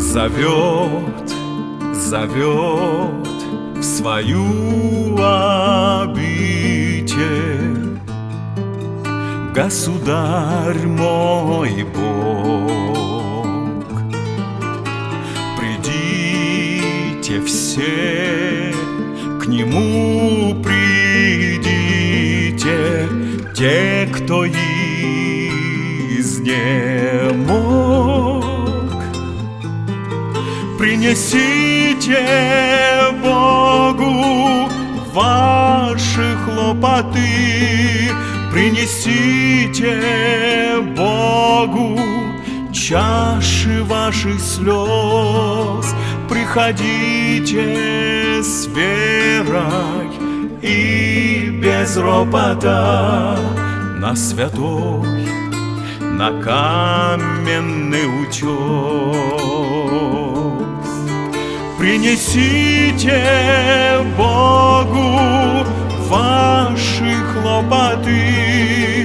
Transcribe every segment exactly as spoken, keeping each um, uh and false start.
Зовет, зовет в свою обитель Государь мой Бог. Придите все, к Нему придите, те, кто изнемог. Принесите Богу ваши хлопоты, принесите Богу чаши ваших слез. Приходите с верой и без ропота на святой, на каменный утес. Принесите Богу ваши хлопоты,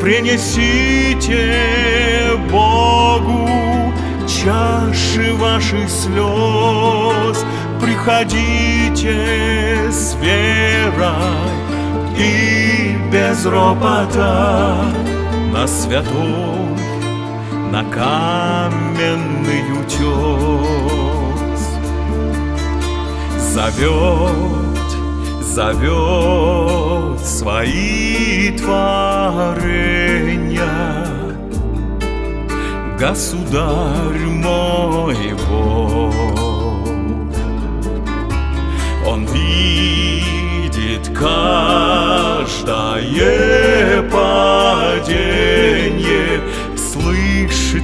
принесите Богу чаши ваших слез. Приходите с верой и без ропота на святой, на каменный утес. Зовет, зовет свои творения Государь мой Бог. Он видит каждое падение, слышит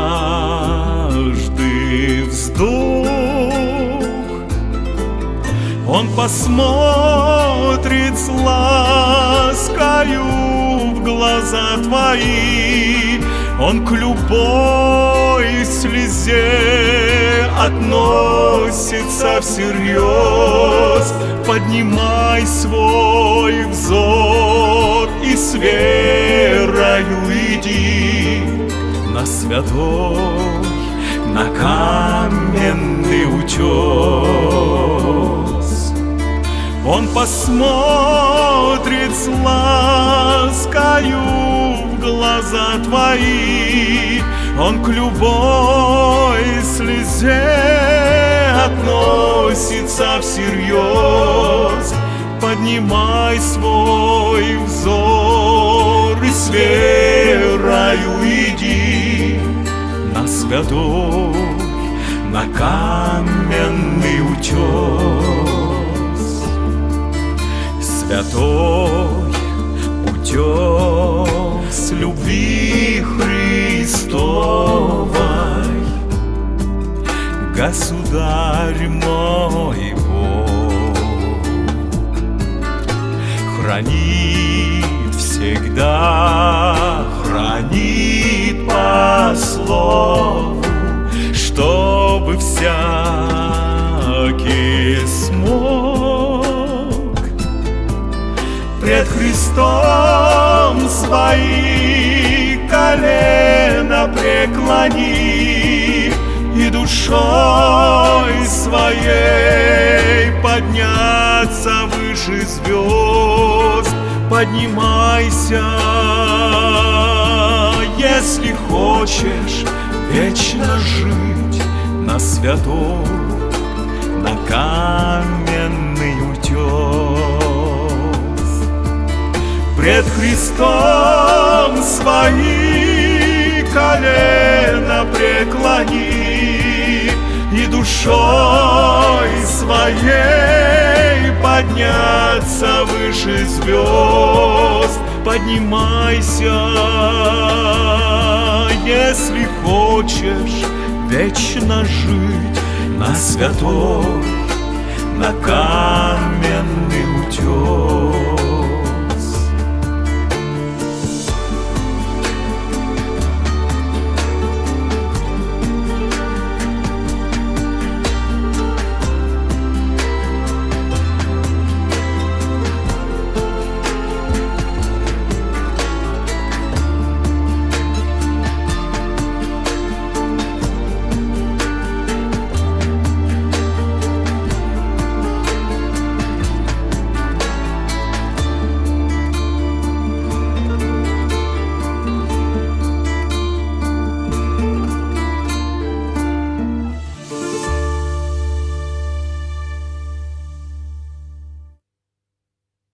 каждый вздох. Он посмотрит с ласкою в глаза твои, Он к любой слезе относится всерьез. Поднимай свой взор и с верою иди на святой, на каменный утес. Он посмотрит с ласкою в глаза твои, Он к любой слезе относится всерьез. Поднимай свой взор и с верою иди на святой, на каменный утес. Святой утес любви Христовой, Государь мой Бог, хранит всегда, хранит по слову, чтобы всякий смог пред Христом свои колена преклони и душой своей подняться выше звезд. Поднимайся, если хочешь вечно жить на святой, на каменный утес. Пред Христом свои колена преклони и душой своей подняться выше звезд. Поднимайся, если хочешь вечно жить на святой, на каменный утес.